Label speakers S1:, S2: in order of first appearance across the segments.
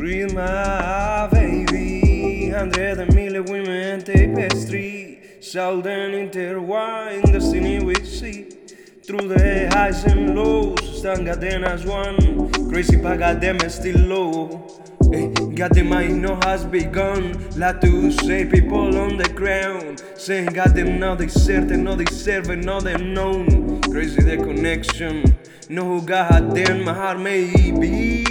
S1: Read my baby, 100,000 women tapestry, southern intertwined destiny we see. Through the highs and lows, stand goddamn as one. Crazy but goddamn still low. Hey, goddamn I know has begun. Like to say people on the ground, saying goddamn now they certain, now they serve and now they known. Crazy the connection. No goddamn my heart may be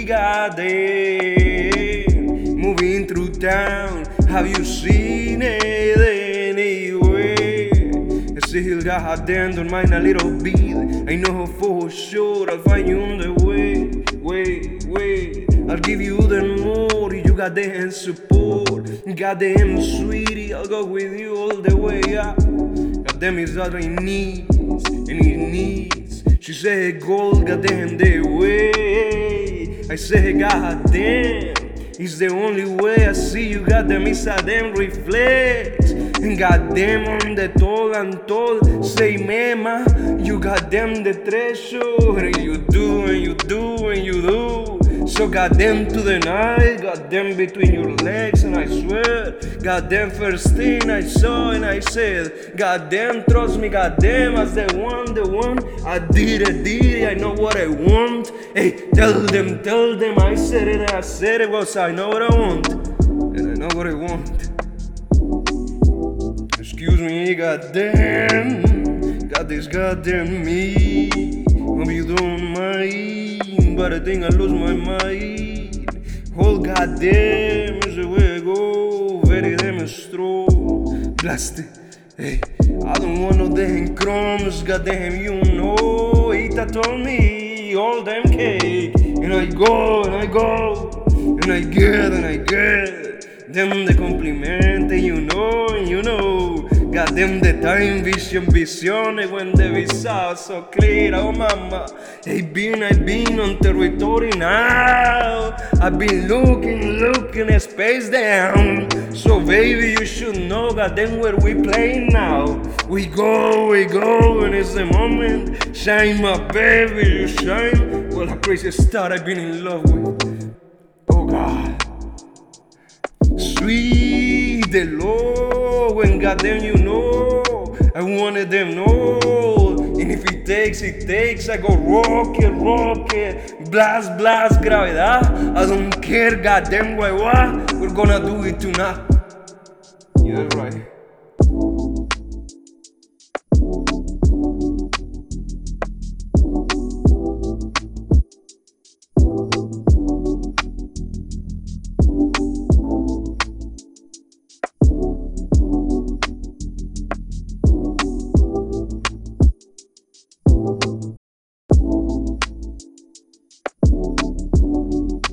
S1: goddamn. Moving through town, have you seen it anyway? Still goddamn don't mind a little bit. I know for sure I'll find you on the way. I'll give you the more you goddamn support. Goddamn sweetie, I'll go with you all the way up. Goddamn is all I need, and it needs. She said gold, goddamn the way. I said goddamn, it's the only way I see you. Goddamn, it's a damn reflex. And goddamn on the tall and tall. Say mama, you goddamn the treasure. You do and you do and you do. So goddamn to the night, goddamn between your legs, and I swear, goddamn first thing I saw and I said, goddamn trust me, goddamn as the one, I did it, I know what I want. Hey, tell them, I said it, was I know what I want, and I know what I want. Excuse me, goddamn, got this goddamn me. Hope you don't mind, but I think I lose my mind. Oh goddamn, is the way I go, very damn strong. Blast it, hey, I don't want no damn crumbs, goddamn, you know. Ita told me all damn cake, and I go, and I go, and I get. Them the compliment, and you know, goddamn the time, vision, when the visa so clear, oh mama. I've been on territory now. I've been looking space down. So baby, you should know, goddamn where we playing now. We go, and it's the moment. Shine my baby, you shine. Well, a crazy star I've been in love with. Oh God. Sweet the Lord, when goddamn you know, I wanted them know. And if it takes, I go rock it, blast, gravedad. I don't care, goddamn what, we're gonna do it tonight. You're right.